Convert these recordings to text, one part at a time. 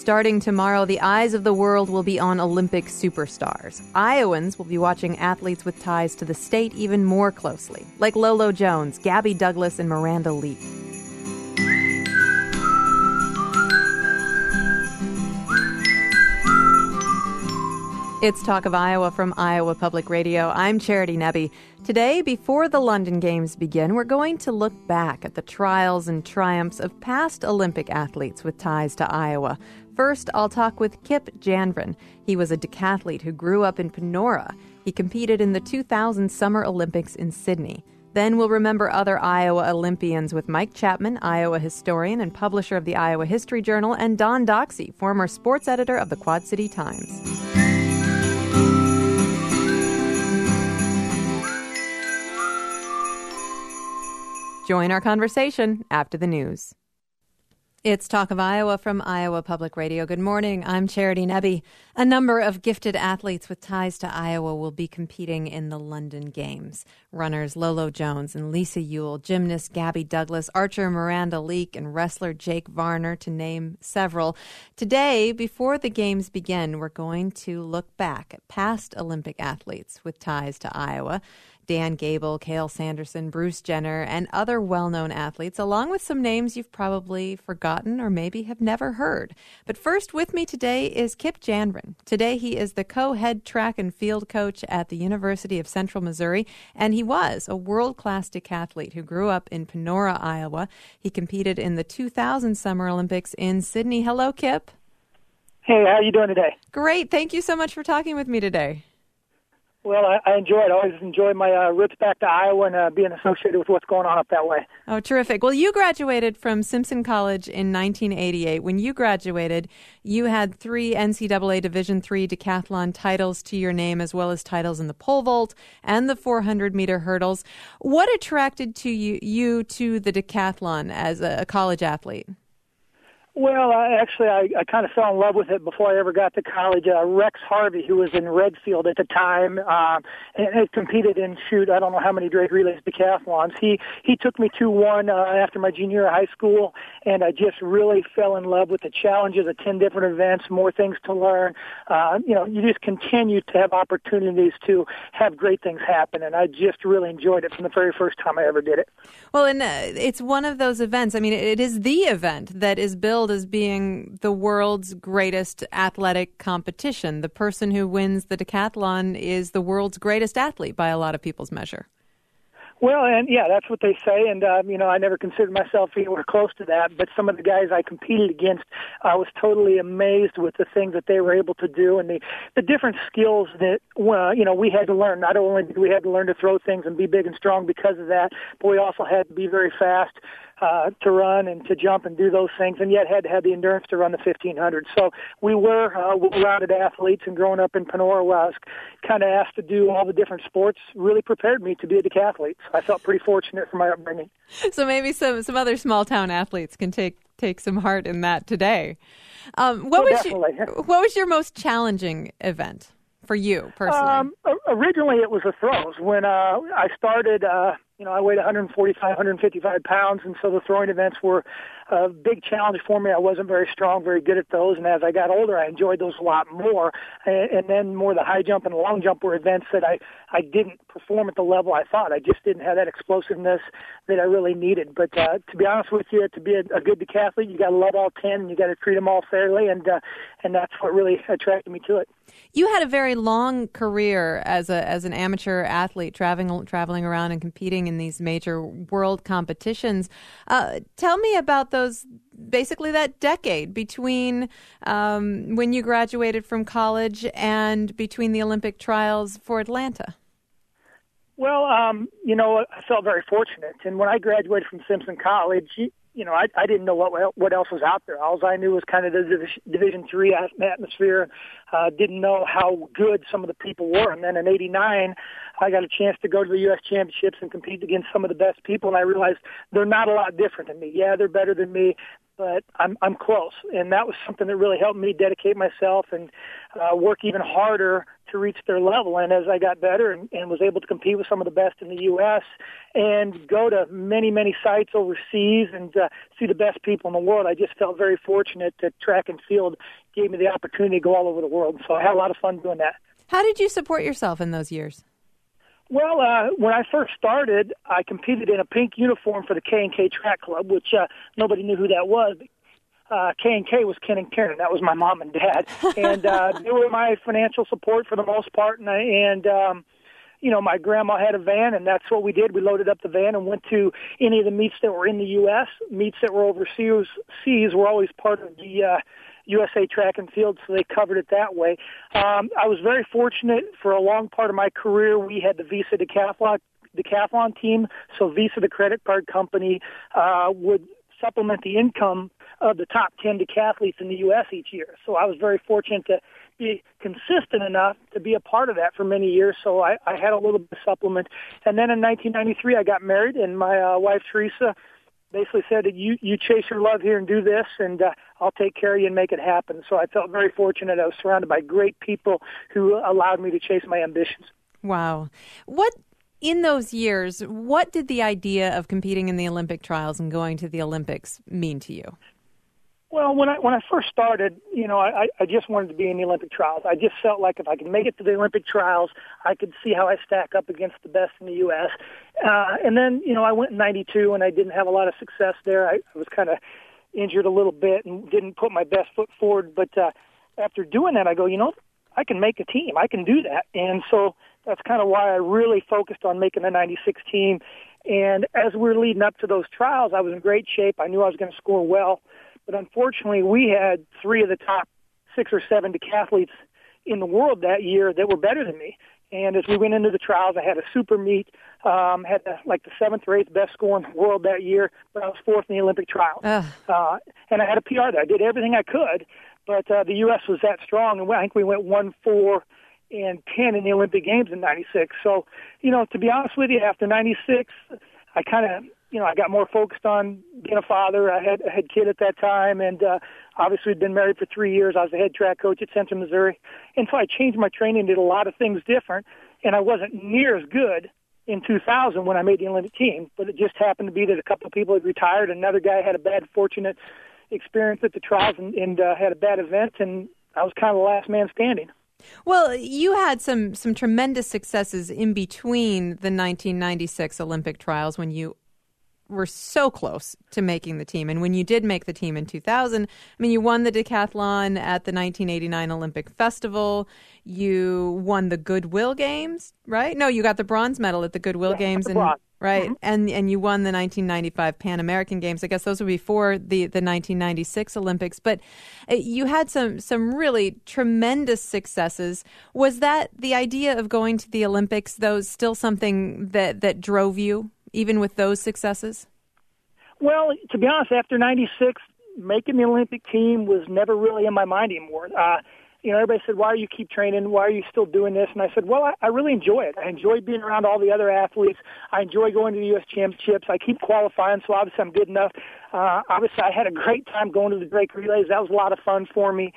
Starting tomorrow, the eyes of the world will be on Olympic superstars. Iowans will be watching athletes with ties to the state even more closely, like Lolo Jones, Gabby Douglas, and Miranda Leak. It's Talk of Iowa from Iowa Public Radio. I'm Charity Nebbe. Today, before the London Games begin, we're going to look back at the trials and triumphs of past Olympic athletes with ties to Iowa. First, I'll talk with Kip Janvrin. He was a decathlete who grew up in Panora. He competed in the 2000 Summer Olympics in Sydney. Then we'll remember other Iowa Olympians with Mike Chapman, Iowa historian and publisher of the Iowa History Journal, and Don Doxey, former sports editor of the Quad City Times. Join our conversation after the news. It's Talk of Iowa from Iowa Public Radio. Good morning. I'm Charity Nebbe. A number of gifted athletes with ties to Iowa will be competing in the London Games. Runners Lolo Jones and Lisa Ewell, gymnast Gabby Douglas, archer Miranda Leak, and wrestler Jake Varner, to name several. Today, before the Games begin, we're going to look back at past Olympic athletes with ties to Iowa. Dan Gable, Cale Sanderson, Bruce Jenner, and other well-known athletes, along with some names you've probably forgotten or maybe have never heard. But first with me today is Kip Janvrin. Today he is the co-head track and field coach at the University of Central Missouri, and he was a world-class decathlete who grew up in Panora, Iowa. He competed in the 2000 Summer Olympics in Sydney. Hello, Kip. Hey, how are you doing today? Great. Thank you so much for talking with me today. Well, I enjoy it. I always enjoy my roots back to Iowa and being associated with what's going on up that way. Oh, terrific. Well, you graduated from Simpson College in 1988. When you graduated, you had 3 NCAA Division III decathlon titles to your name, as well as titles in the pole vault and the 400-meter hurdles. What attracted you to the decathlon as a college athlete? Well, I kind of fell in love with it before I ever got to college. Rex Harvey, who was in Redfield at the time, and had competed in, I don't know how many Drake Relays decathlons. He took me to one after my junior year of high school, and I just really fell in love with the challenges of 10 different events, more things to learn. You just continue to have opportunities to have great things happen, and I just really enjoyed it from the very first time I ever did it. Well, and it's one of those events. I mean, it is the event that is billed as being the world's greatest athletic competition. The person who wins the decathlon is the world's greatest athlete by a lot of people's measure. Well, and yeah, that's what they say, and I never considered myself anywhere close to that, but some of the guys I competed against, I was totally amazed with the things that they were able to do and the different skills that, we had to learn. Not only did we have to learn to throw things and be big and strong because of that, but we also had to be very fast to run and to jump and do those things, and yet had to have the endurance to run the 1500. So we were well-rounded athletes, and growing up in Panora, where I was kind of asked to do all the different sports, really prepared me to be a decathlete. So I felt pretty fortunate for my upbringing. So maybe some other small-town athletes can take some heart in that today. What was your most challenging event for you personally? Originally, it was the throws. When I started, I weighed 145, 155 pounds, and so the throwing events were a big challenge for me. I wasn't very strong, very good at those, and as I got older, I enjoyed those a lot more. And then more the high jump and the long jump were events that I didn't perform at the level I thought. I just didn't have that explosiveness that I really needed. But to be honest with you, to be a good decathlete, you got to love all 10, and you got to treat them all fairly, and that's what really attracted me to it. You had a very long career as an amateur athlete, traveling around and competing in these major world competitions. Tell me about basically that decade between when you graduated from college and between the Olympic trials for Atlanta. Well, I felt very fortunate. And when I graduated from Simpson College, I didn't know what else was out there. All I knew was kind of the Division III atmosphere. Didn't know how good some of the people were. And then in '89, I got a chance to go to the U.S. Championships and compete against some of the best people, and I realized they're not a lot different than me. Yeah, they're better than me, but I'm close. And that was something that really helped me dedicate myself and work even harder to reach their level. And as I got better and was able to compete with some of the best in the U.S. and go to many, many sites overseas and see the best people in the world, I just felt very fortunate that track and field gave me the opportunity to go all over the world. So I had a lot of fun doing that. How did you support yourself in those years? Well, when I first started, I competed in a pink uniform for the K&K Track Club, which nobody knew who that was. K&K was Ken and Karen. That was my mom and dad. And they were my financial support for the most part. And my grandma had a van, and that's what we did. We loaded up the van and went to any of the meets that were in the U.S. Meets that were overseas were always part of the USA Track and Field, so they covered it that way. I was very fortunate. For a long part of my career, we had the Visa decathlon team, so Visa, the credit card company, would supplement the income of the top 10 decathletes in the U.S. each year. So I was very fortunate to be consistent enough to be a part of that for many years, so I had a little bit of supplement. And then in 1993, I got married, and my wife, Teresa, basically said that you chase your love here and do this, and I'll take care of you and make it happen. So I felt very fortunate. I was surrounded by great people who allowed me to chase my ambitions. Wow. In those years, what did the idea of competing in the Olympic trials and going to the Olympics mean to you? Well, when I first started, I just wanted to be in the Olympic trials. I just felt like if I could make it to the Olympic trials, I could see how I stack up against the best in the U.S. And then, I went in 92 and I didn't have a lot of success there. I was kind of injured a little bit and didn't put my best foot forward. But after doing that, I go, I can make a team. I can do that. And so that's kind of why I really focused on making the 96 team. And as we were leading up to those trials, I was in great shape. I knew I was going to score well. But unfortunately, we had 3 of the top 6 or 7 decathletes in the world that year that were better than me. And as we went into the trials, I had a super meet, had the 7th or 8th best score in the world that year, but I was 4th in the Olympic trials. And I had a PR there. I did everything I could, but the U.S. was that strong, and I think we went 1, 4, and 10 in the Olympic Games in 96. So, to be honest with you, after 96, I kind of, I got more focused on being a father. I had a kid at that time, and obviously had been married for 3 years. I was the head track coach at Central Missouri. And so I changed my training, did a lot of things different, and I wasn't near as good in 2000 when I made the Olympic team. But it just happened to be that a couple of people had retired. Another guy had a bad fortunate experience at the trials and had a bad event, and I was kind of the last man standing. Well, you had some tremendous successes in between the 1996 Olympic trials when you were so close to making the team. And when you did make the team in 2000, you won the decathlon at the 1989 Olympic Festival. You won the Goodwill Games, right? No, you got the bronze medal at the Goodwill Games. Right. Mm-hmm. And you won the 1995 Pan American Games. I guess those were before the 1996 Olympics. But you had some really tremendous successes. Was that the idea of going to the Olympics, though, still something that drove you, even with those successes? Well, to be honest, after 96, making the Olympic team was never really in my mind anymore. Everybody said, why do you keep training? Why are you still doing this? And I said, well, I really enjoy it. I enjoy being around all the other athletes. I enjoy going to the U.S. championships. I keep qualifying, so obviously I'm good enough. Obviously, I had a great time going to the Drake Relays. That was a lot of fun for me.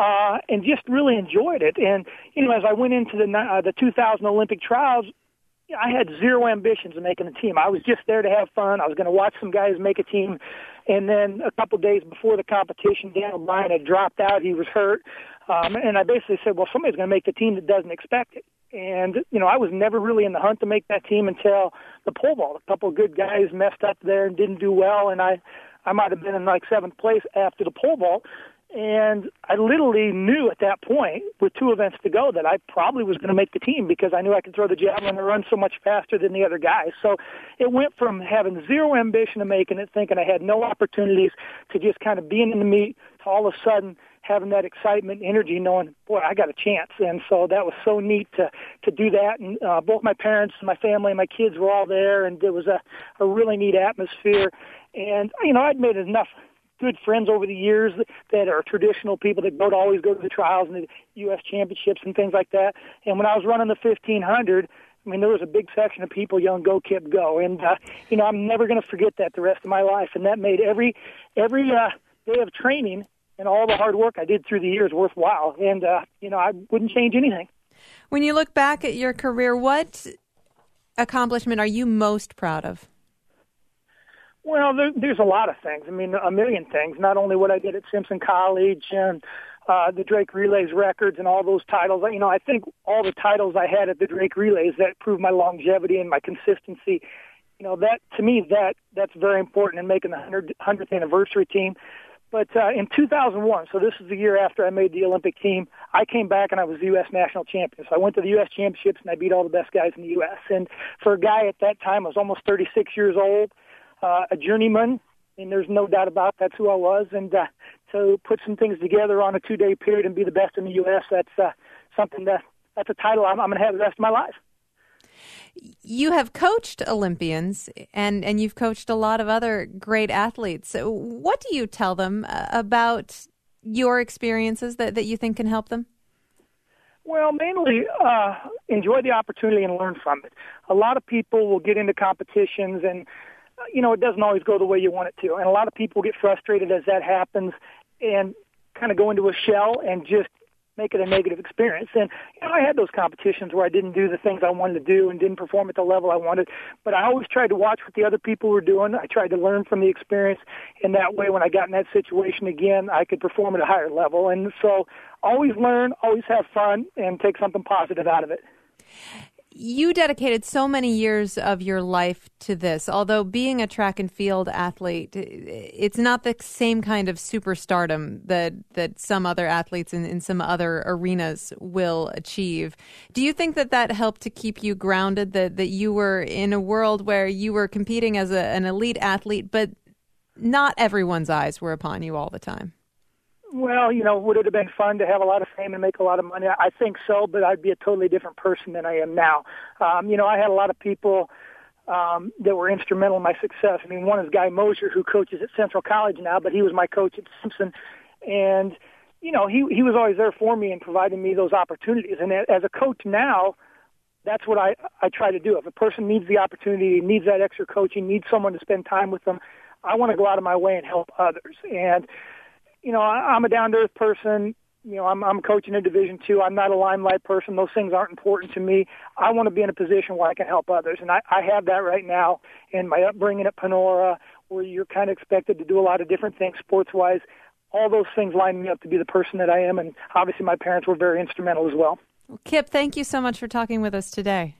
And just really enjoyed it. And, as I went into the 2000 Olympic trials, I had zero ambitions of making a team. I was just there to have fun. I was going to watch some guys make a team. And then a couple of days before the competition, Dan O'Brien had dropped out. He was hurt. And I basically said, well, somebody's going to make the team that doesn't expect it. And, I was never really in the hunt to make that team until the pole vault. A couple of good guys messed up there and didn't do well. And I might have been in 7th place after the pole vault. And I literally knew at that point, with 2 events to go, that I probably was going to make the team because I knew I could throw the javelin and run so much faster than the other guys. So it went from having zero ambition of making it, thinking I had no opportunities, to just kind of being in the meet, to all of a sudden having that excitement and energy, knowing, boy, I got a chance. And so that was so neat to do that. And both my parents and my family and my kids were all there, and it was a really neat atmosphere. And, I'd made enough good friends over the years that are traditional people that always go to the trials and the U.S. championships and things like that. And when I was running the 1500, there was a big section of people yelling, "Go, Kip, go!" And I'm never going to forget that the rest of my life. And that made every day of training and all the hard work I did through the years worthwhile. And, I wouldn't change anything. When you look back at your career, what accomplishment are you most proud of? Well, there's a lot of things. I mean, a million things. Not only what I did at Simpson College and the Drake Relays records and all those titles. I think all the titles I had at the Drake Relays that proved my longevity and my consistency, that to me, that's very important in making the 100th anniversary team. But in 2001, so this is the year after I made the Olympic team, I came back and I was the U.S. national champion. So I went to the U.S. championships and I beat all the best guys in the U.S. And for a guy at that time, I was almost 36 years old, a journeyman, and there's no doubt about that's who I was. And to put some things together on a 2-day period and be the best in the U.S., that's a title I'm going to have the rest of my life. You have coached Olympians, and you've coached a lot of other great athletes. So what do you tell them about your experiences that you think can help them? Well, mainly enjoy the opportunity and learn from it. A lot of people will get into competitions and, it doesn't always go the way you want it to. And a lot of people get frustrated as that happens and kind of go into a shell and just make it a negative experience. And I had those competitions where I didn't do the things I wanted to do and didn't perform at the level I wanted, but I always tried to watch what the other people were doing. I tried to learn from the experience, and that way when I got in that situation again, I could perform at a higher level. And so always learn, always have fun, and take something positive out of it. You dedicated so many years of your life to this. Although being a track and field athlete, it's not the same kind of superstardom that some other athletes in some other arenas will achieve. Do you think that helped to keep you grounded, that you were in a world where you were competing as an elite athlete, but not everyone's eyes were upon you all the time? Well, would it have been fun to have a lot of fame and make a lot of money? I think so, but I'd be a totally different person than I am now. I had a lot of people that were instrumental in my success. I mean, one is Guy Mosier, who coaches at Central College now, but he was my coach at Simpson. And, he was always there for me and providing me those opportunities. And as a coach now, that's what I try to do. If a person needs the opportunity, needs that extra coaching, needs someone to spend time with them, I want to go out of my way and help others. And I'm a down-to-earth person. I'm coaching in Division II. I'm not a limelight person. Those things aren't important to me. I want to be in a position where I can help others, and I have that right now in my upbringing at Panora, where you're kind of expected to do a lot of different things sports-wise. All those things line me up to be the person that I am, and obviously my parents were very instrumental as well. Kip, thank you so much for talking with us today.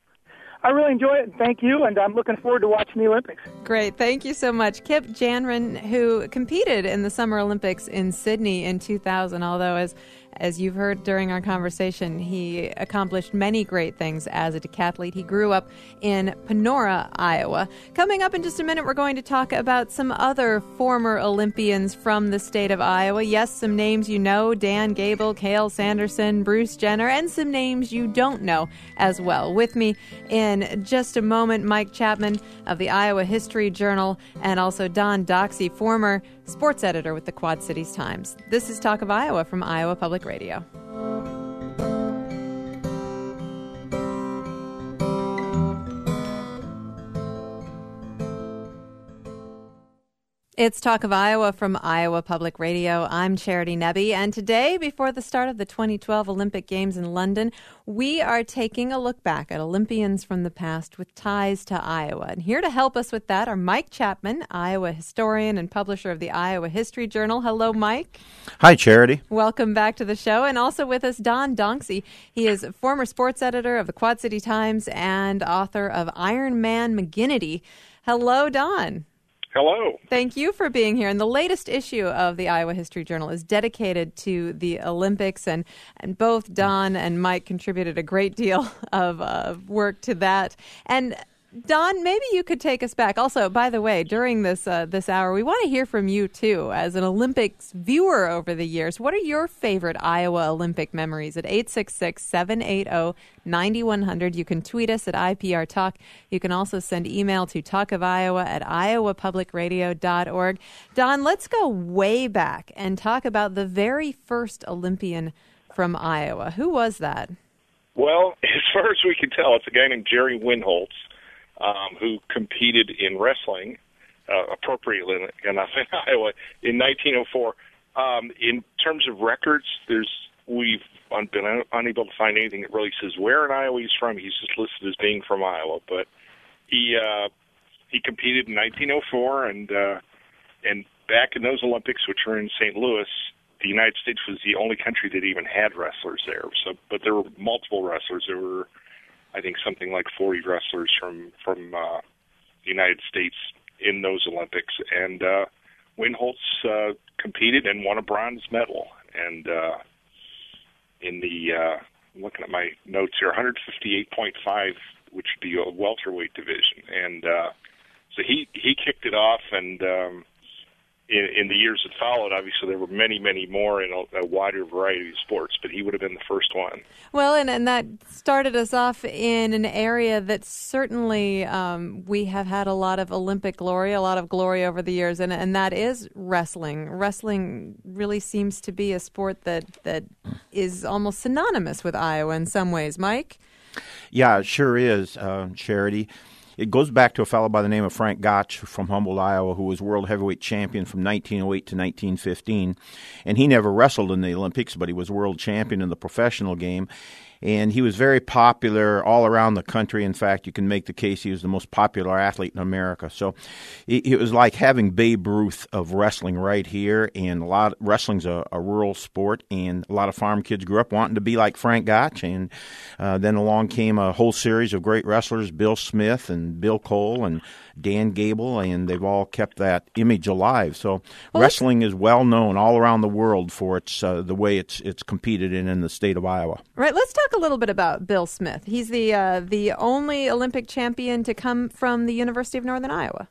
I really enjoy it, and thank you, and I'm looking forward to watching the Olympics. Great. Thank you so much. Kip Janren, who competed in the Summer Olympics in Sydney in 2000, although as you've heard during our conversation, he accomplished many great things as a decathlete. He grew up in Panora, Iowa. Coming up in just a minute, we're going to talk about some other former Olympians from the state of Iowa. Yes, some names you know, Dan Gable, Cale Sanderson, Bruce Jenner, and some names you don't know as well. With me in just a moment, Mike Chapman of the Iowa History Journal, and also Don Doxey, former sports editor with the Quad Cities Times. This is Talk of Iowa from Iowa Public Radio. It's Talk of Iowa from Iowa Public Radio. I'm Charity Nebbe, and today, before the start of the 2012 Olympic Games in London, we are taking a look back at Olympians from the past with ties to Iowa. And here to help us with that are Mike Chapman, Iowa historian and publisher of the Iowa History Journal. Hello, Mike. Hi, Charity. Welcome back to the show. And also with us, Don Doxey. He is former sports editor of the Quad City Times and author of Iron Man McGinnity. Hello, Don. Hello. Thank you for being here. And the latest issue of the Iowa History Journal is dedicated to the Olympics, and both Don and Mike contributed a great deal of work to that. And Don, maybe you could take us back. Also, by the way, during this hour, we want to hear from you, too, as an Olympics viewer over the years. What are your favorite Iowa Olympic memories? At 866-780-9100. You can tweet us at IPR Talk. You can also send email to talkofiowa@iowapublicradio.org. Don, let's go way back and talk about the very first Olympian from Iowa. Who was that? Well, as far as we can tell, it's a guy named Jerry Winholtz, who competed in wrestling appropriately enough in Iowa in 1904. In terms of records, we've been unable to find anything that really says where in Iowa he's from. He's just listed as being from Iowa, but he competed in 1904, and back in those Olympics, which were in St. Louis, the United States was the only country that even had wrestlers there. So, but there were multiple wrestlers. There were, I think, something like 40 wrestlers from the United States in those Olympics, and Windholtz competed and won a bronze medal. And in the I'm looking at my notes here, 158.5, which would be a welterweight division, and so he kicked it off, and in the years that followed, obviously there were many, many more in a wider variety of sports, but he would have been the first one. Well, and that started us off in an area that certainly we have had a lot of Olympic glory, a lot of glory over the years, and that is wrestling. Wrestling really seems to be a sport that is almost synonymous with Iowa in some ways. Mike? Yeah, it sure is, Charity. It goes back to a fellow by the name of Frank Gotch from Humboldt, Iowa, who was world heavyweight champion from 1908 to 1915. And he never wrestled in the Olympics, but he was world champion in the professional game. And he was very popular all around the country. In fact, you can make the case he was the most popular athlete in America. So it was like having Babe Ruth of wrestling right here. And wrestling's a rural sport, and a lot of farm kids grew up wanting to be like Frank Gotch. And then along came a whole series of great wrestlers, Bill Smith and Bill Cole and Dan Gable, and they've all kept that image alive. So wrestling is well known all around the world for its the way it's competed in the state of Iowa. Right. Let's talk a little bit about Bill Smith. He's the only Olympic champion to come from the University of Northern Iowa.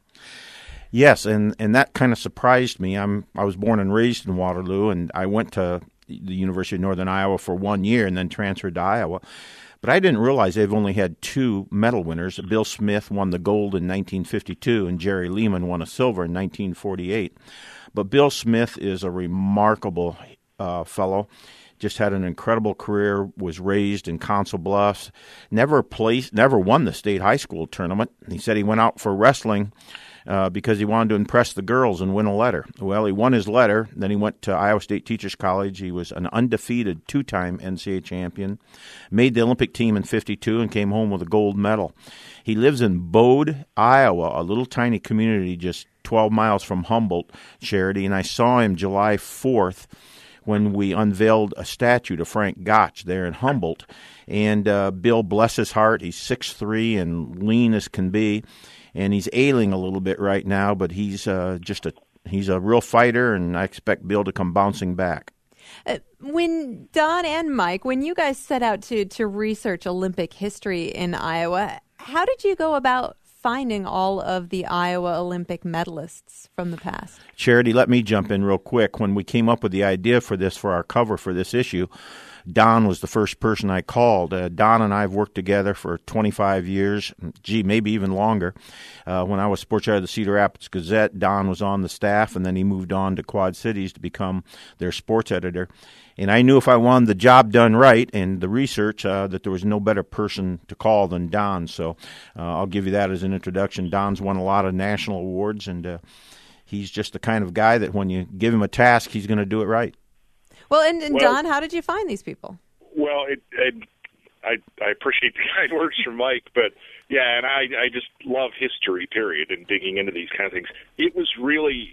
Yes, and that kind of surprised me. I was born and raised in Waterloo, and I went to the University of Northern Iowa for 1 year and then transferred to Iowa. But I didn't realize they've only had two medal winners. Bill Smith won the gold in 1952, and Jerry Lehman won a silver in 1948. But Bill Smith is a remarkable fellow. Just had an incredible career, was raised in Council Bluffs, never won the state high school tournament. He said he went out for wrestling because he wanted to impress the girls and win a letter. Well, he won his letter. Then he went to Iowa State Teachers College. He was an undefeated two-time NCAA champion, made the Olympic team in 52, and came home with a gold medal. He lives in Bode, Iowa, a little tiny community just 12 miles from Humboldt, Charity, and I saw him July 4th when we unveiled a statue to Frank Gotch there in Humboldt. And Bill, bless his heart, he's 6'3" and lean as can be. And he's ailing a little bit right now, but he's he's a real fighter, and I expect Bill to come bouncing back. When Don and Mike, when you guys set out to research Olympic history in Iowa, how did you go about finding all of the Iowa Olympic medalists from the past? Charity, let me jump in real quick. When we came up with the idea for our cover for this issue, Don was the first person I called. Don and I have worked together for 25 years, maybe even longer. When I was sports editor of the Cedar Rapids Gazette, Don was on the staff, and then he moved on to Quad Cities to become their sports editor. And I knew if I wanted the job done right and the research, that there was no better person to call than Don. So I'll give you that as an introduction. Don's won a lot of national awards, and he's just the kind of guy that when you give him a task, he's going to do it right. Well, and Don, how did you find these people? Well, I appreciate the kind words from Mike, but yeah, and I just love history, period, and digging into these kind of things. It was really,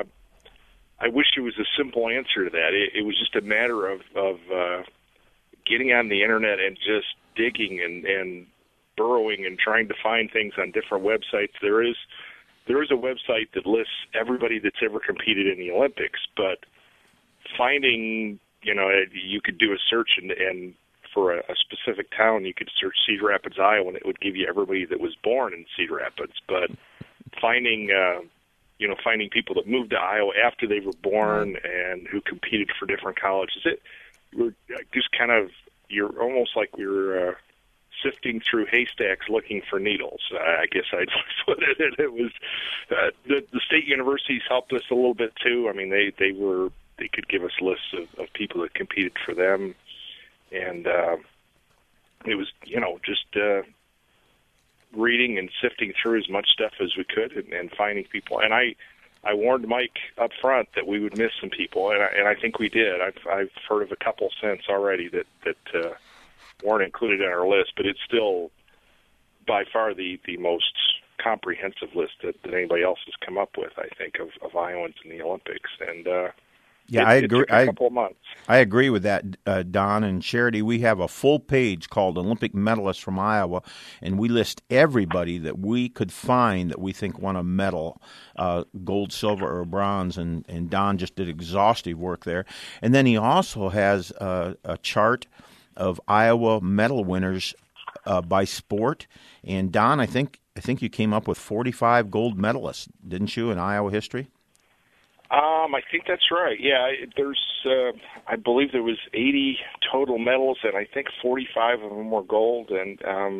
I wish there was a simple answer to that. It was just a matter of getting on the internet and just digging and burrowing and trying to find things on different websites. There is a website that lists everybody that's ever competed in the Olympics, but finding, you could do a search and for a specific town, you could search Cedar Rapids, Iowa, and it would give you everybody that was born in Cedar Rapids. But finding people that moved to Iowa after they were born and who competed for different colleges, you're almost like you're sifting through haystacks looking for needles. I guess I'd put it. It was the state universities helped us a little bit too. I mean, they could give us lists of people that competed for them, and it was just reading and sifting through as much stuff as we could and finding people. And I warned Mike up front that we would miss some people, and I think we did. I've heard of a couple since already that weren't included in our list, but it's still by far the most comprehensive list that anybody else has come up with, I think, of Iowans in the Olympics. And I agree. It took a couple of months. I agree with that, Don and Charity. We have a full page called Olympic Medalists from Iowa, and we list everybody that we could find that we think won a medal, gold, silver, or bronze, and Don just did exhaustive work there. And then he also has a chart of Iowa medal winners by sport. And Don, I think you came up with 45 gold medalists, didn't you, in Iowa history? I think that's right. Yeah, there's, I believe there was 80 total medals, and I think 45 of them were gold, and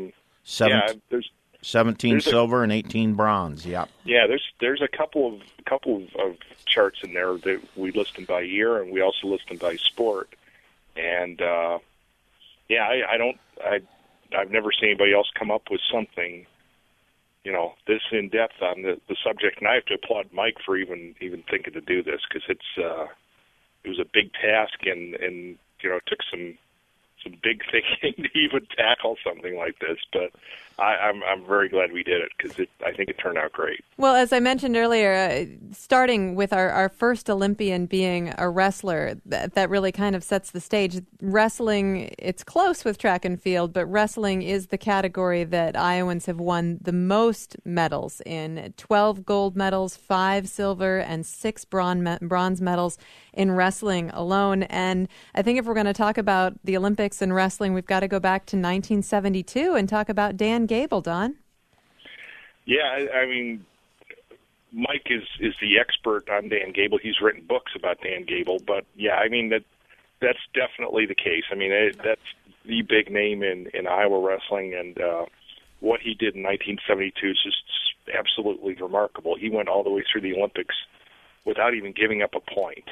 17 silver and 18 bronze. Yeah. Yeah, there's a couple of charts in there that we list them by year, and we also list them by sport. And I've never seen anybody else come up with something, this in depth on the subject. And I have to applaud Mike for even thinking to do this, because it was a big task, and it took some big thinking to even tackle something like this. But I'm very glad we did it, because I think it turned out great. Well, as I mentioned earlier, starting with our first Olympian being a wrestler, that really kind of sets the stage. Wrestling, it's close with track and field, but wrestling is the category that Iowans have won the most medals in. 12 gold medals, 5 silver, and 6 bronze medals in wrestling alone. And I think if we're going to talk about the Olympics and wrestling, we've got to go back to 1972 and talk about Dan Gable, Don. Yeah, I mean, Mike is the expert on Dan Gable. He's written books about Dan Gable, but yeah, I mean that's definitely the case. I mean, that's the big name in Iowa wrestling, and what he did in 1972 is just absolutely remarkable. He went all the way through the Olympics without even giving up a point.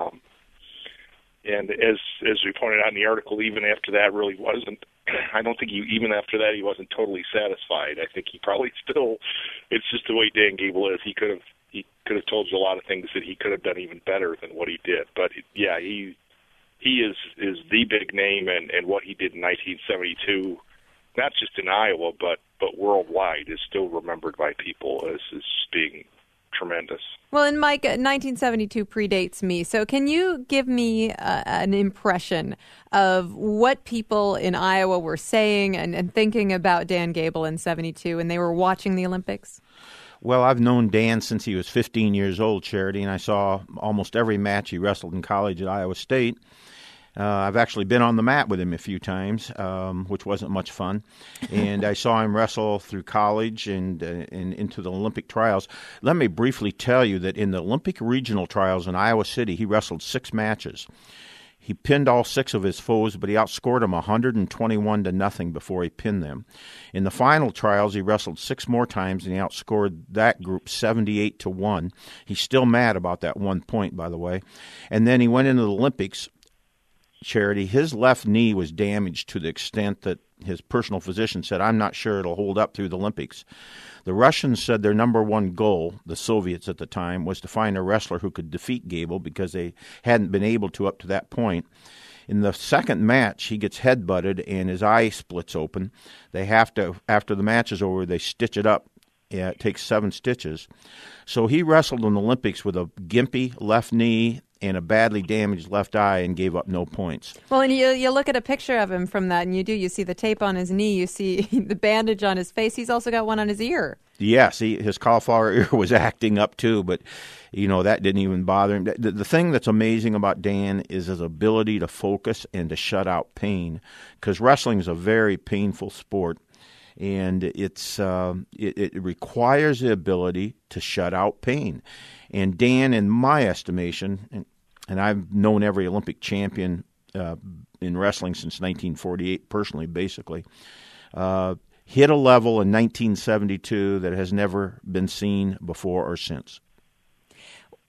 And as we pointed out in the article, even after that really wasn't, I don't think even after that he wasn't totally satisfied. I think he probably still, it's just the way Dan Gable is. He could have told you a lot of things that he could have done even better than what he did. But yeah, he is the big name, and what he did in 1972, not just in Iowa, but worldwide, is still remembered by people as being tremendous. Well, and Mike, 1972 predates me, so can you give me an impression of what people in Iowa were saying and thinking about Dan Gable in 72 when they were watching the Olympics? Well, I've known Dan since he was 15 years old, Charity, and I saw almost every match he wrestled in college at Iowa State. I've actually been on the mat with him a few times, which wasn't much fun. And I saw him wrestle through college and into the Olympic trials. Let me briefly tell you that in the Olympic regional trials in Iowa City, he wrestled 6 matches. He pinned all 6 of his foes, but he outscored them 121-0 before he pinned them. In the final trials, he wrestled 6 more times, and he outscored that group 78-1. He's still mad about that 1 point, by the way. And then he went into the Olympics. Charity, his left knee was damaged to the extent that his personal physician said, I'm not sure it'll hold up through the Olympics. The Russians said their number one goal, the Soviets at the time, was to find a wrestler who could defeat Gable because they hadn't been able to up to that point. In the second match, he gets headbutted and his eye splits open. They have to, after the match is over, they stitch it up. Yeah, it takes 7 stitches. So he wrestled in the Olympics with a gimpy left knee and a badly damaged left eye and gave up no points. Well, and you look at a picture of him from that, and you see the tape on his knee, you see the bandage on his face. He's also got one on his ear. Yes, his cauliflower ear was acting up too, but that didn't even bother him. The thing that's amazing about Dan is his ability to focus and to shut out pain, because wrestling is a very painful sport. And it requires the ability to shut out pain. And Dan, in my estimation, and I've known every Olympic champion in wrestling since 1948 personally, basically, hit a level in 1972 that has never been seen before or since.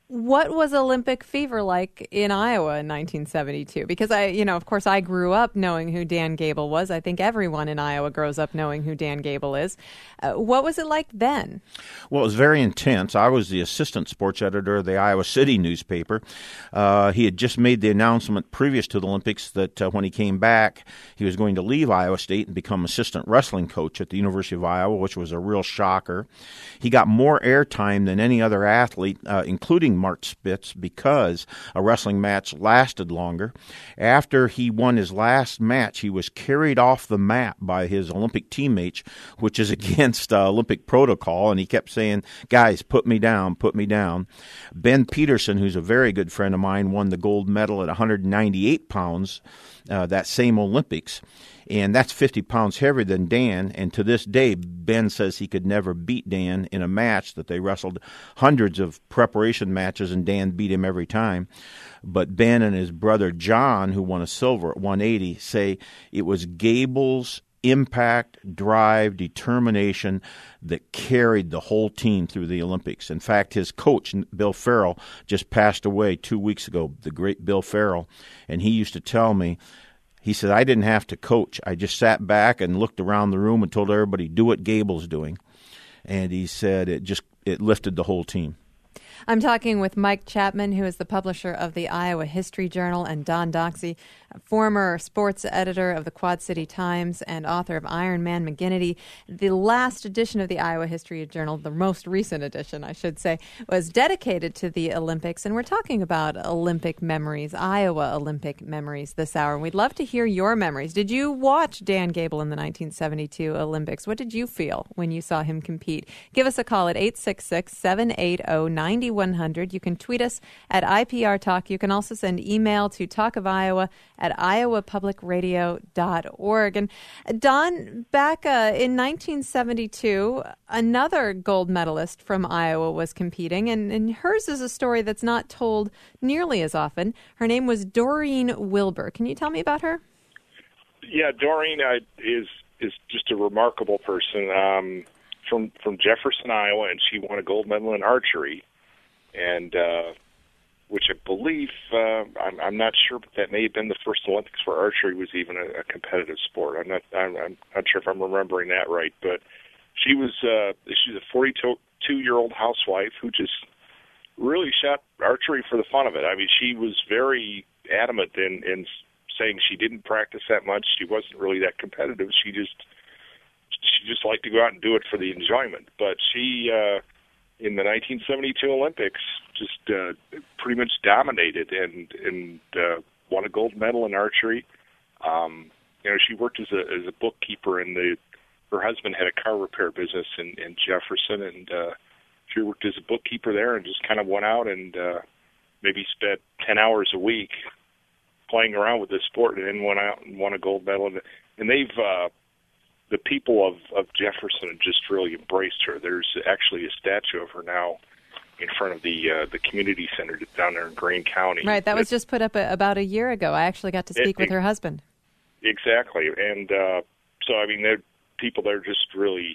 What was Olympic fever like in Iowa in 1972? Because of course, I grew up knowing who Dan Gable was. I think everyone in Iowa grows up knowing who Dan Gable is. What was it like then? Well, it was very intense. I was the assistant sports editor of the Iowa City newspaper. He had just made the announcement previous to the Olympics that when he came back, he was going to leave Iowa State and become assistant wrestling coach at the University of Iowa, which was a real shocker. He got more airtime than any other athlete, including Mark Spitz, because a wrestling match lasted longer. After he won his last match, he was carried off the mat by his Olympic teammates, which is against Olympic protocol, and he kept saying, "Guys, put me down, put me down." Ben Peterson, who's a very good friend of mine, won the gold medal at 198 pounds that same Olympics. And that's 50 pounds heavier than Dan. And to this day, Ben says he could never beat Dan in a match, that they wrestled hundreds of preparation matches, and Dan beat him every time. But Ben and his brother John, who won a silver at 180, say it was Gable's impact, drive, determination that carried the whole team through the Olympics. In fact, his coach, Bill Farrell, just passed away 2 weeks ago, the great Bill Farrell. And he used to tell me, he said, I didn't have to coach. I just sat back and looked around the room and told everybody, do what Gable's doing. And he said it lifted the whole team. I'm talking with Mike Chapman, who is the publisher of the Iowa History Journal, and Don Doxey, former sports editor of the Quad City Times and author of Iron Man McGinnity. The last edition of the Iowa History Journal, the most recent edition, I should say, was dedicated to the Olympics, and we're talking about Olympic memories, Iowa Olympic memories this hour. And we'd love to hear your memories. Did you watch Dan Gable in the 1972 Olympics? What did you feel when you saw him compete? Give us a call at 866-780-9100. You can tweet us at IPR Talk. You can also send email to talkofiowa@iowapublicradio.org. And Don, back in 1972, another gold medalist from Iowa was competing, and hers is a story that's not told nearly as often. Her name was Doreen Wilbur. Can you tell me about her? Yeah, Doreen is just a remarkable person from Jefferson, Iowa, and she won a gold medal in archery. And which I believe, I'm not sure, but that may have been the first Olympics where archery was even a competitive sport. I'm not sure if I'm remembering that right, but she's a 42-year-old housewife who just really shot archery for the fun of it. I mean, she was very adamant in saying she didn't practice that much. She wasn't really that competitive. She just liked to go out and do it for the enjoyment. But she in the 1972 Olympics, just pretty much dominated and won a gold medal in archery. She worked as a bookkeeper, and her husband had a car repair business in Jefferson, and she worked as a bookkeeper there, and just kind of went out and maybe spent 10 hours a week playing around with this sport, and then went out and won a gold medal. And they've the people of Jefferson just really embraced her. There's actually a statue of her now in front of the community center down there in Greene County. Right, that was just put up about a year ago. I actually got to speak with her husband. Exactly, and so I mean, people there just really,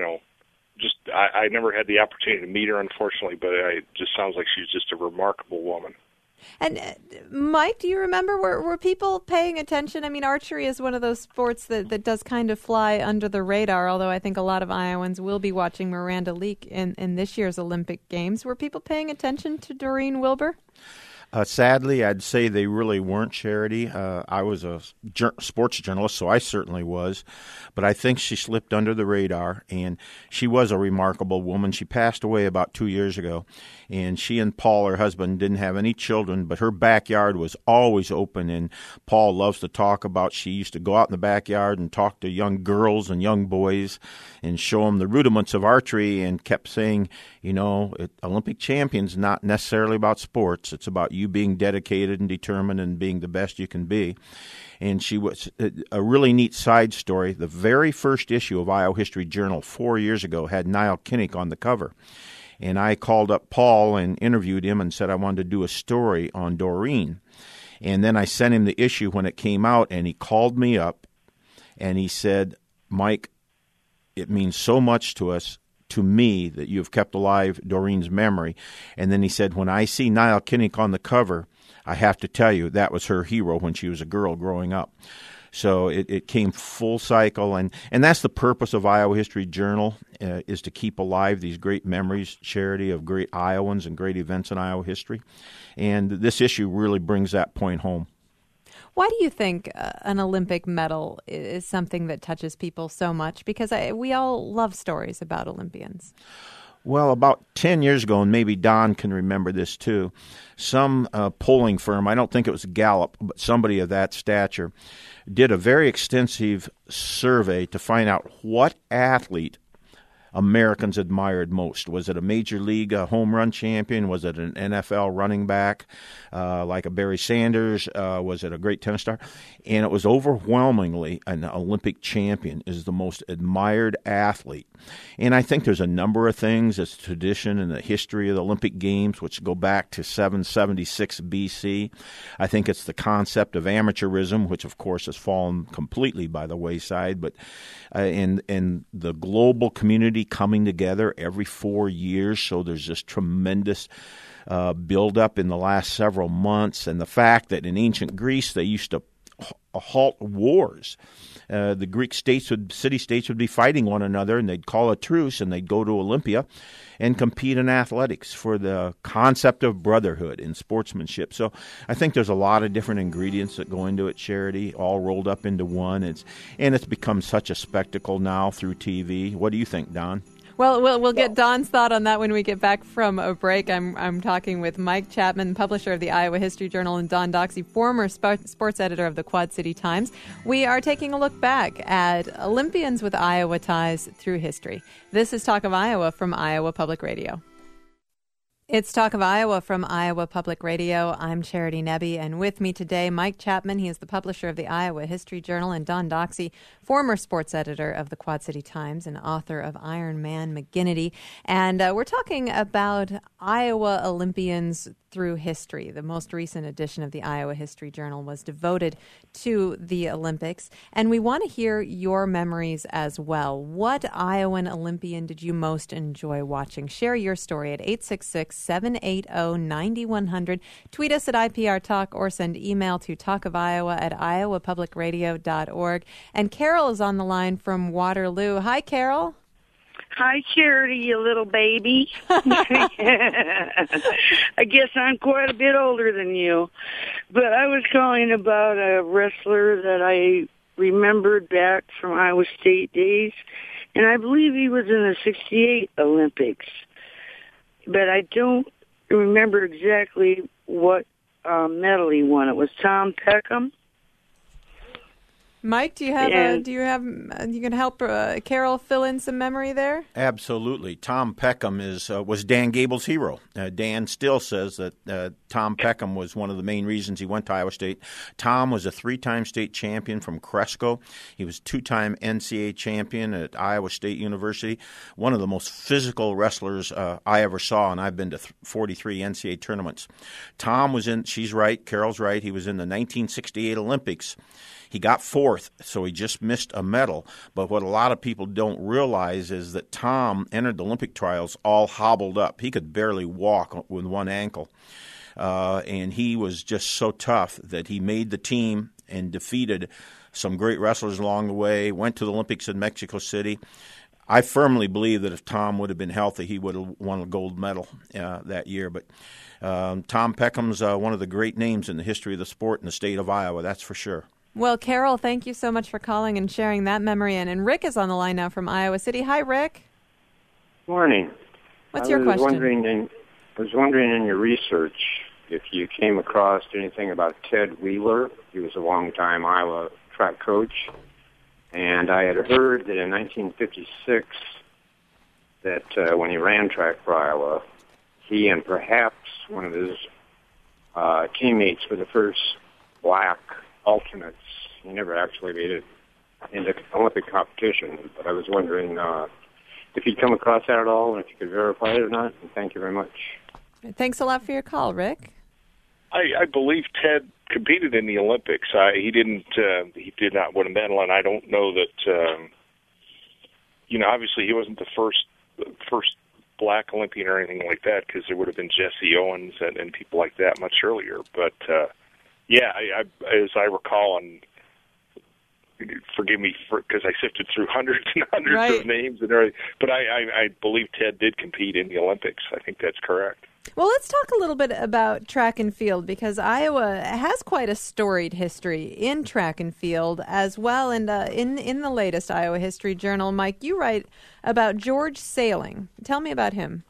I never had the opportunity to meet her, unfortunately, but it just sounds like she's just a remarkable woman. And Mike, do you remember, were people paying attention? I mean, archery is one of those sports that does kind of fly under the radar, although I think a lot of Iowans will be watching Miranda Leak in this year's Olympic Games. Were people paying attention to Doreen Wilbur? Sadly, I'd say they really weren't, Charity. I was a sports journalist, so I certainly was. But I think she slipped under the radar, and she was a remarkable woman. She passed away about 2 years ago, and she and Paul, her husband, didn't have any children, but her backyard was always open, and Paul loves to talk about she used to go out in the backyard and talk to young girls and young boys and show them the rudiments of archery, and kept saying, Olympic champion's not necessarily about sports. It's about you being dedicated and determined and being the best you can be. And she was a really neat side story. The very first issue of Iowa History Journal 4 years ago had Niall Kinnick on the cover. And I called up Paul and interviewed him and said I wanted to do a story on Doreen. And then I sent him the issue when it came out, and he called me up and he said, Mike, it means so much to us to me that you have kept alive Doreen's memory. And then he said, when I see Niall Kinnick on the cover, I have to tell you, that was her hero when she was a girl growing up. So it came full cycle, and that's the purpose of Iowa History Journal, is to keep alive these great memories, Charity, of great Iowans and great events in Iowa history. And this issue really brings that point home. Why do you think an Olympic medal is something that touches people so much? Because we all love stories about Olympians. Well, about 10 years ago, and maybe Don can remember this too, some polling firm, I don't think it was Gallup, but somebody of that stature, did a very extensive survey to find out what athlete Americans admired most. Was it a major league home run champion? Was it an NFL running back like a Barry Sanders? Was it a great tennis star? And it was overwhelmingly an Olympic champion is the most admired athlete. And I think there's a number of things. It's tradition in the history of the Olympic Games, which go back to 776 BC. I think it's the concept of amateurism, which of course has fallen completely by the wayside, but in the global community coming together every 4 years. So there's this tremendous buildup in the last several months. And the fact that in ancient Greece they used to halt wars. The Greek city-states would be fighting one another, and they'd call a truce, and they'd go to Olympia and compete in athletics for the concept of brotherhood and sportsmanship. So I think there's a lot of different ingredients that go into it, Charity, all rolled up into one. It's become such a spectacle now through TV. What do you think, Don? Well, we'll get Don's thought on that when we get back from a break. I'm talking with Mike Chapman, publisher of the Iowa History Journal, and Don Doxey, former sports editor of the Quad City Times. We are taking a look back at Olympians with Iowa ties through history. This is Talk of Iowa from Iowa Public Radio. It's Talk of Iowa from Iowa Public Radio. I'm Charity Nebbe, and with me today, Mike Chapman. He is the publisher of the Iowa History Journal, and Don Doxey, former sports editor of the Quad City Times and author of Iron Man McGinnity. And we're talking about Iowa Olympians through history. The most recent edition of the Iowa History Journal was devoted to the Olympics, and we want to hear your memories as well. What Iowan Olympian did you most enjoy watching? Share your story at 866-780-9100. Tweet us at IPR Talk or send email to talkofiowa@iowapublicradio.org. And Carol is on the line from Waterloo. Hi, Carol. Hi, Charity, you little baby. I guess I'm quite a bit older than you. But I was calling about a wrestler that I remembered back from Iowa State days, and I believe he was in the 68 Olympics. But I don't remember exactly what medal he won. It was Tom Peckham. Mike, you can help Carol fill in some memory there? Absolutely. Tom Peckham was Dan Gable's hero. Dan still says that Tom Peckham was one of the main reasons he went to Iowa State. Tom was a 3-time state champion from Cresco. He was 2-time NCAA champion at Iowa State University. One of the most physical wrestlers I ever saw, and I've been to 43 NCAA tournaments. Tom was in, she's right, Carol's right, he was in the 1968 Olympics. He got 4th, so he just missed a medal. But what a lot of people don't realize is that Tom entered the Olympic trials all hobbled up. He could barely walk with one ankle. And he was just so tough that he made the team and defeated some great wrestlers along the way, went to the Olympics in Mexico City. I firmly believe that if Tom would have been healthy, he would have won a gold medal that year. But Tom Peckham's one of the great names in the history of the sport in the state of Iowa, that's for sure. Well, Carol, thank you so much for calling and sharing that memory. And Rick is on the line now from Iowa City. Hi, Rick. Morning. What's your question? I was wondering in your research if you came across anything about Ted Wheeler. He was a longtime Iowa track coach. And I had heard that in 1956 that when he ran track for Iowa, he and perhaps one of his teammates were the first black alternates. He never actually made it into Olympic competition, but I was wondering if you'd come across that at all and if you could verify it or not. And thank you very much. Thanks a lot for your call, Rick. I believe Ted competed in the Olympics. He did not win a medal, and I don't know that. Obviously he wasn't the first first black Olympian or anything like that, because there would have been Jesse Owens and people like that much earlier. But yeah, I as I recall, and forgive me because I sifted through hundreds and hundreds of names and everything, but I believe Ted did compete in the Olympics. I think that's correct. Well, let's talk a little bit about track and field, because Iowa has quite a storied history in track and field as well. And in the latest Iowa History Journal, Mike, you write about George Sailing. Tell me about him.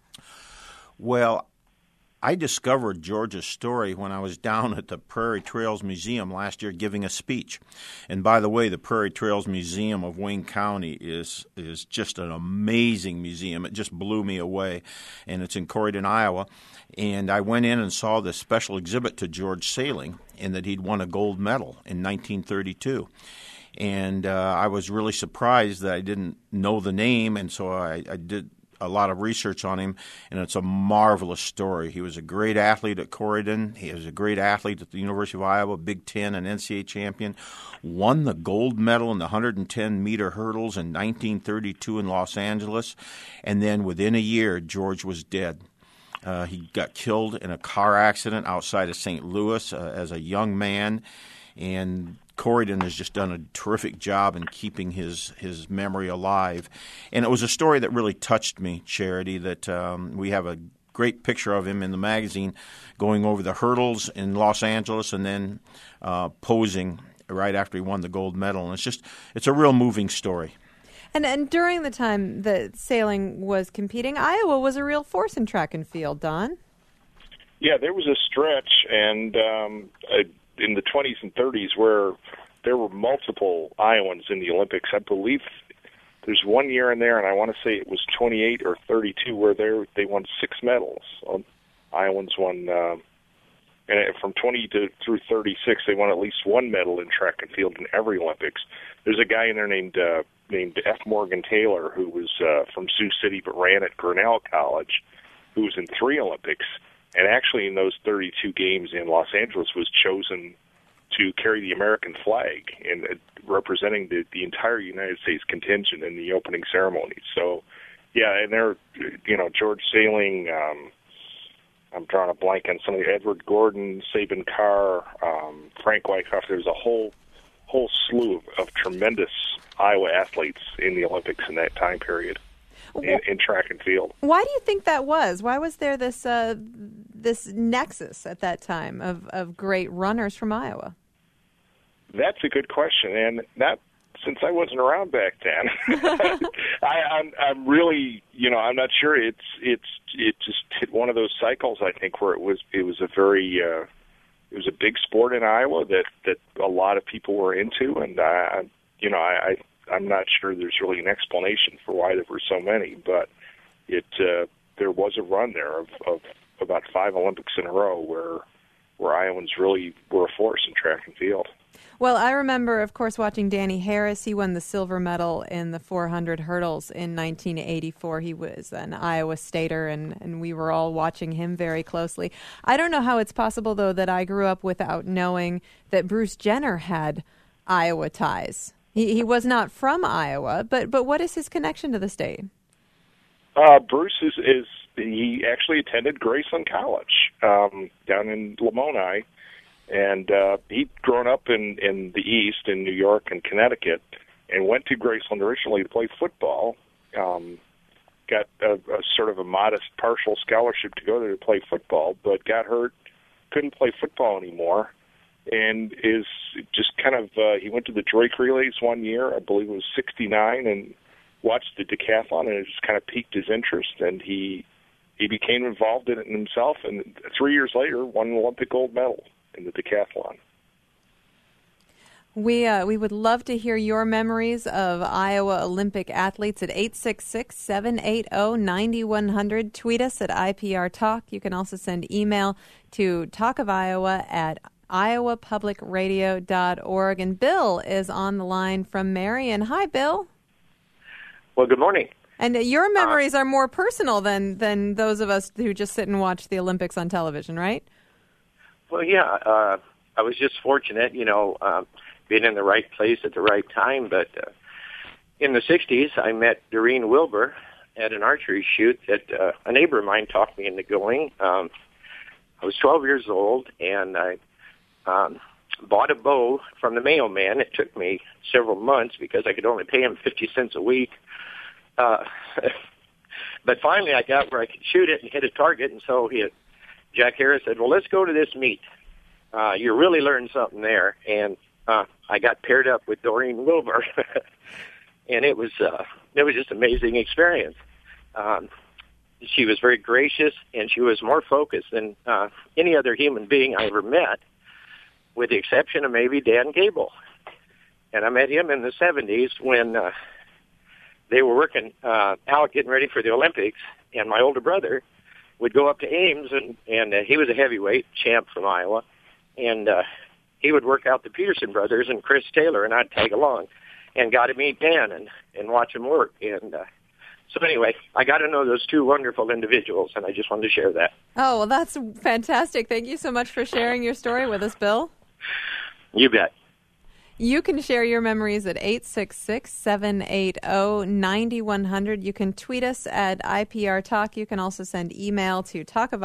Well, I discovered George's story when I was down at the Prairie Trails Museum last year giving a speech. And by the way, the Prairie Trails Museum of Wayne County is just an amazing museum. It just blew me away. And it's in Corydon, Iowa. And I went in and saw this special exhibit to George Sailing, and that he'd won a gold medal in 1932. And I was really surprised that I didn't know the name, and so I did a lot of research on him, and it's a marvelous story. He was a great athlete at Corydon. He was a great athlete at the University of Iowa, Big Ten and NCAA champion, won the gold medal in the 110-meter hurdles in 1932 in Los Angeles, and then within a year, George was dead. He got killed in a car accident outside of St. Louis as a young man, and Corydon has just done a terrific job in keeping his memory alive. And it was a story that really touched me, Charity, that we have a great picture of him in the magazine going over the hurdles in Los Angeles and then posing right after he won the gold medal. And it's a real moving story. And during the time that Sailing was competing, Iowa was a real force in track and field, Don. Yeah, there was a stretch, and in the 20s and 30s where there were multiple Iowans in the Olympics. I believe there's one year in there, and I want to say it was 28 or 32, where they won 6 medals. Iowans won, and from 20 through 36, they won at least 1 medal in track and field in every Olympics. There's a guy in there named F. Morgan Taylor, who was from Sioux City but ran at Grinnell College, who was in 3 Olympics. And actually, in those 32 games in Los Angeles, was chosen to carry the American flag and representing the entire United States contingent in the opening ceremony. So, yeah, and there, George Sailing. I'm drawing a blank on some of the Edward Gordon, Sabin Carr, Frank Wyckoff. There's a whole slew of tremendous Iowa athletes in the Olympics in that time period. In track and field. Why do you think that was? Why was there this nexus at that time of great runners from Iowa? That's a good question, and not since I wasn't around back then. I'm really, I'm not sure. It just hit one of those cycles, I think, where it was a very it was a big sport in Iowa that a lot of people were into, and I'm not sure there's really an explanation for why there were so many, but there was a run there of about 5 Olympics in a row where Iowans really were a force in track and field. Well, I remember, of course, watching Danny Harris. He won the silver medal in the 400 hurdles in 1984. He was an Iowa Stater, and we were all watching him very closely. I don't know how it's possible, though, that I grew up without knowing that Bruce Jenner had Iowa ties. He was not from Iowa, but what is his connection to the state? Bruce he actually attended Graceland College down in Lamoni, and he'd grown up in the East, in New York and Connecticut, and went to Graceland originally to play football. Got a sort of a modest partial scholarship to go there to play football, but got hurt, couldn't play football anymore. And is just kind of, he went to the Drake Relays one year, I believe it was 69, and watched the decathlon, and it just kind of piqued his interest, and he became involved in it himself, and 3 years later won an Olympic gold medal in the decathlon. We would love to hear your memories of Iowa Olympic athletes at 866-780-9100. Tweet us at IPR Talk. You can also send email to talkofiowa@iowapublicradio.org. And Bill is on the line from Marion. Hi, Bill. Well, good morning. And your memories are more personal than those of us who just sit and watch the Olympics on television, right? Well, yeah. I was just fortunate, being in the right place at the right time. But in the 60s, I met Doreen Wilbur, at an archery shoot that a neighbor of mine talked me into going. I was 12 years old, and I bought a bow from the mailman. It took me several months because I could only pay him 50 cents a week. But finally I got where I could shoot it and hit a target, and so Jack Harris said, well, let's go to this meet. You really learned something there. And I got paired up with Doreen Wilbur, and it was just an amazing experience. She was very gracious, and she was more focused than any other human being I ever met, with the exception of maybe Dan Gable. And I met him in the 70s when they were working out getting ready for the Olympics, and my older brother would go up to Ames, and he was a heavyweight champ from Iowa, and he would work out the Peterson brothers and Chris Taylor, and I'd tag along and got to meet Dan and watch him work. And so anyway, I got to know those two wonderful individuals, and I just wanted to share that. Oh, well, that's fantastic. Thank you so much for sharing your story with us, Bill. You bet. You can share your memories at 866-780-9100. You can tweet us at IPR Talk. You can also send email to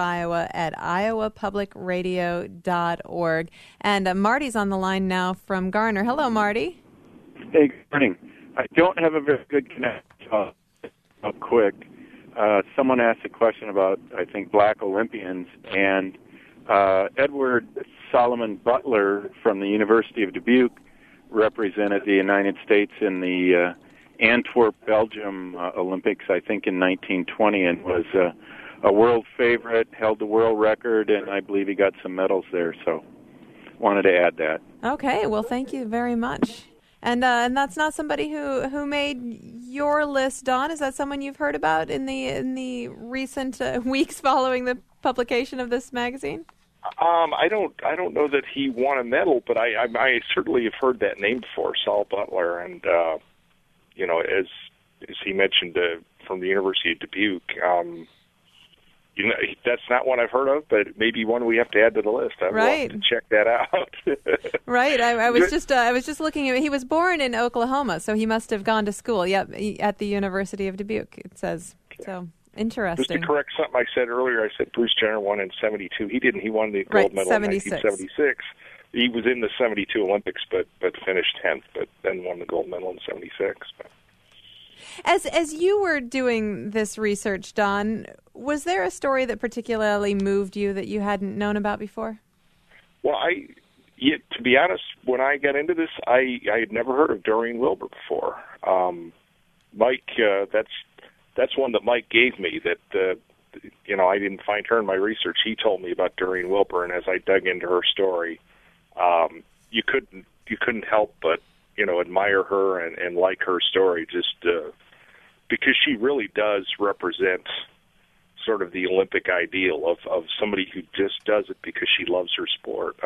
talkofiowa@iowapublicradio.org. And Marty's on the line now from Garner. Hello, Marty. Hey, good morning. I don't have a very good connection. Real quick. Someone asked a question about, I think, black Olympians, and Edward Solomon Butler from the University of Dubuque represented the United States in the Antwerp, Belgium Olympics, I think, in 1920, and was a world favorite, held the world record, and I believe he got some medals there. So wanted to add that. Okay, well, thank you very much. And that's not somebody who made your list, Don. Is that someone you've heard about in the recent weeks following the publication of this magazine? I don't know that he won a medal, but I certainly have heard that name before, Saul Butler, and as he mentioned from the University of Dubuque. That's not one I've heard of, but maybe one we have to add to the list. I'd love to check that out. Right. I was just looking at. He was born in Oklahoma, so he must have gone to school. Yep, at the University of Dubuque. It says so. Interesting. Just to correct something I said earlier, I said Bruce Jenner won in 72. He didn't. He won the gold medal 76. In 1976. He was in the 72 Olympics, but finished 10th, but then won the gold medal in 76. But. As you were doing this research, Don, was there a story that particularly moved you that you hadn't known about before? Well, to be honest, when I got into this, I had never heard of Doreen Wilbur before. Mike, that's one that Mike gave me that, I didn't find her in my research. He told me about Doreen Wilbur, and as I dug into her story, you couldn't help but, admire her and like her story just because she really does represent sort of the Olympic ideal of somebody who just does it because she loves her sport.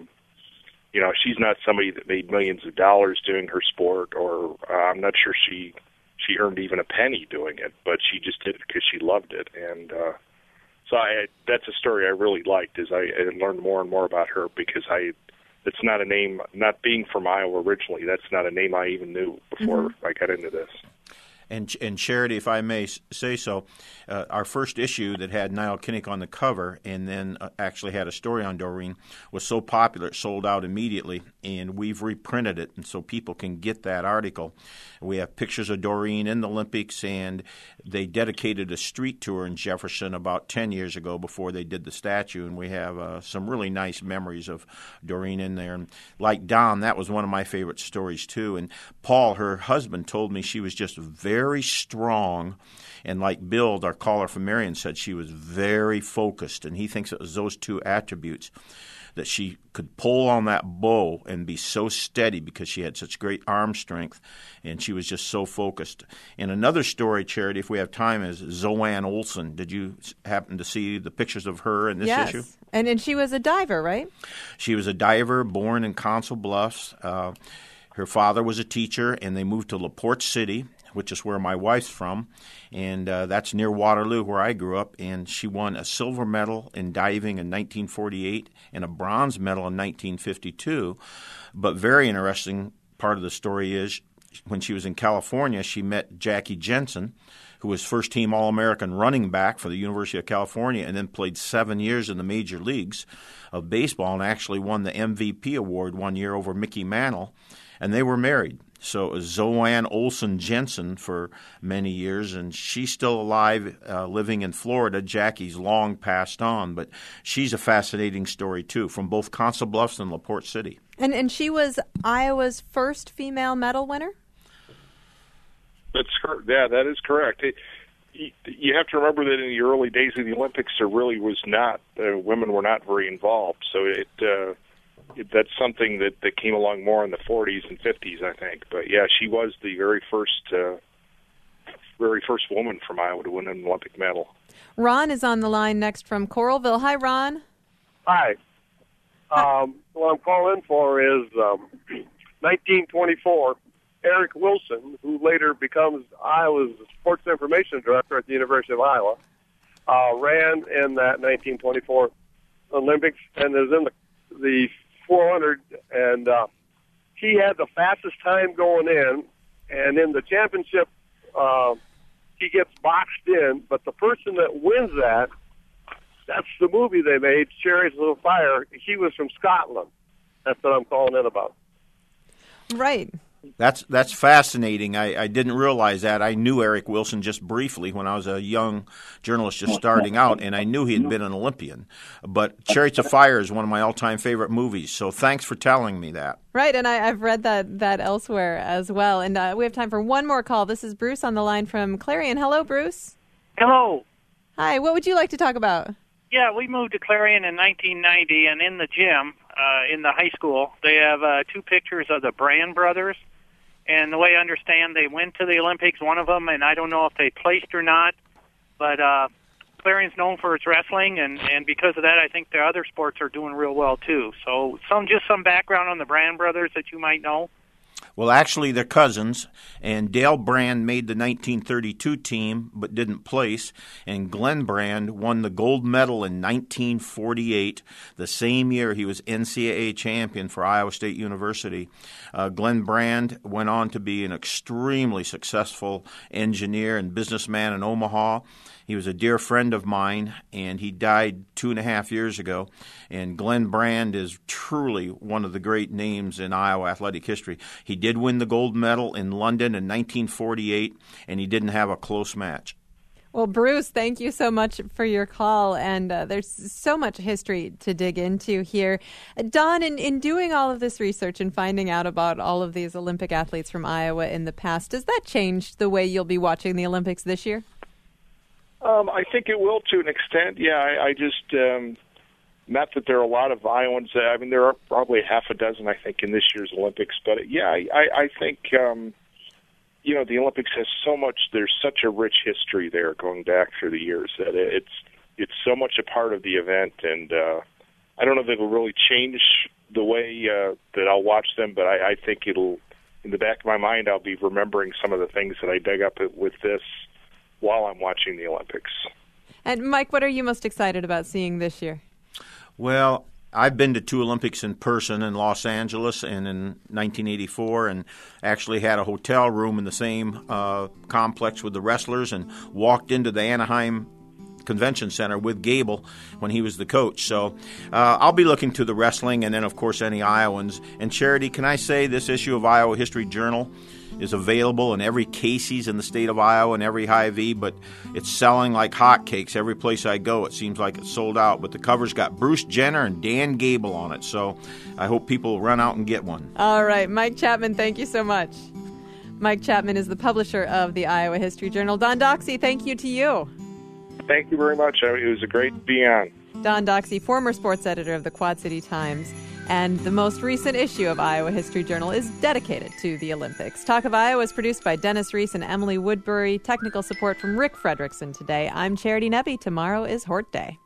She's not somebody that made millions of dollars doing her sport, or I'm not sure she earned even a penny doing it, but she just did it because she loved it. And so that's a story I really liked, as I learned more and more about her, because it's not a name, not being from Iowa originally, that's not a name I even knew before I got into this. And Charity, if I may say so, our first issue that had Niall Kinnick on the cover and then actually had a story on Doreen was so popular it sold out immediately, and we've reprinted it, and so people can get that article. We have pictures of Doreen in the Olympics, and they dedicated a street tour in Jefferson about 10 years ago before they did the statue, and we have some really nice memories of Doreen in there. And like Don, that was one of my favorite stories too. And Paul, her husband, told me she was just very strong, and like Bill, our caller from Marion, said, she was very focused, and he thinks it was those two attributes, that she could pull on that bow and be so steady because she had such great arm strength, and she was just so focused. And another story, Charity, if we have time, is Zoanne Olson. Did you happen to see the pictures of her in this issue? Yes, and she was a diver, right? She was a diver born in Council Bluffs. Her father was a teacher, and they moved to LaPorte City, which is where my wife's from, and that's near Waterloo, where I grew up. And she won a silver medal in diving in 1948 and a bronze medal in 1952. But very interesting part of the story is when she was in California, she met Jackie Jensen, who was first-team All-American running back for the University of California and then played 7 years in the major leagues of baseball and actually won the MVP award one year over Mickey Mantle, and they were married. So it was Zoanne Olsen Jensen for many years, and she's still alive, living in Florida. Jackie's long passed on, but she's a fascinating story, too, from both Council Bluffs and LaPorte City. And she was Iowa's first female medal winner? That is correct. You have to remember that in the early days of the Olympics, there really was not women were not very involved. So that's something that came along more in the 40s and 50s, I think. But yeah, she was the very first woman from Iowa to win an Olympic medal. Ron is on the line next from Coralville. Hi, Ron. Hi. What I'm calling for is 1924. Eric Wilson, who later becomes Iowa's sports information director at the University of Iowa, ran in that 1924 Olympics and is in the 400, and he had the fastest time going in, and in the championship, he gets boxed in, but the person that wins that's the movie they made, Chariots of Fire. He was from Scotland. That's what I'm calling in about. Right. That's fascinating. I didn't realize that. I knew Eric Wilson just briefly when I was a young journalist just starting out, and I knew he had been an Olympian. But Chariots of Fire is one of my all-time favorite movies, so thanks for telling me that. Right, and I've read that elsewhere as well. And we have time for one more call. This is Bruce on the line from Clarion. Hello, Bruce. Hello. Hi, what would you like to talk about? Yeah, we moved to Clarion in 1990, and in the gym in the high school, they have two pictures of the Brand brothers. And the way I understand, they went to the Olympics, one of them, and I don't know if they placed or not. But Clarion's known for its wrestling, and because of that, I think the other sports are doing real well, too. So some background on the Brand brothers that you might know. Well, actually, they're cousins, and Dale Brand made the 1932 team but didn't place, and Glenn Brand won the gold medal in 1948, the same year he was NCAA champion for Iowa State University. Glenn Brand went on to be an extremely successful engineer and businessman in Omaha. He was a dear friend of mine, and he died 2.5 years ago. And Glenn Brand is truly one of the great names in Iowa athletic history. He did win the gold medal in London in 1948, and he didn't have a close match. Well, Bruce, thank you so much for your call, and there's so much history to dig into here. Don, in doing all of this research and finding out about all of these Olympic athletes from Iowa in the past, does that change the way you'll be watching the Olympics this year? I think it will to an extent. Yeah, I just not that there are a lot of Iowans. I mean, there are probably half a dozen, I think, in this year's Olympics. But yeah, I think the Olympics has so much. There's such a rich history there going back through the years that it's so much a part of the event. And I don't know if it'll really change the way that I'll watch them, but I think it'll. In the back of my mind, I'll be remembering some of the things that I dug up with this while I'm watching the Olympics. And Mike, what are you most excited about seeing this year? Well, I've been to two Olympics in person in Los Angeles and in 1984, and actually had a hotel room in the same complex with the wrestlers and walked into the Anaheim Convention Center with Gable when he was the coach. So I'll be looking to the wrestling and then, of course, any Iowans. And Charity, can I say this issue of Iowa History Journal is available in every Casey's in the state of Iowa and every Hy-Vee, but it's selling like hotcakes. Every place I go, it seems like it's sold out. But the cover's got Bruce Jenner and Dan Gable on it, so I hope people run out and get one. All right, Mike Chapman, thank you so much. Mike Chapman is the publisher of the Iowa History Journal. Don Doxey, thank you to you. Thank you very much. It was a great being on. Don Doxey, former sports editor of the Quad City Times, and the most recent issue of Iowa History Journal is dedicated to the Olympics. Talk of Iowa is produced by Dennis Reese and Emily Woodbury. Technical support from Rick Fredrickson today. I'm Charity Nebbe. Tomorrow is Hort Day.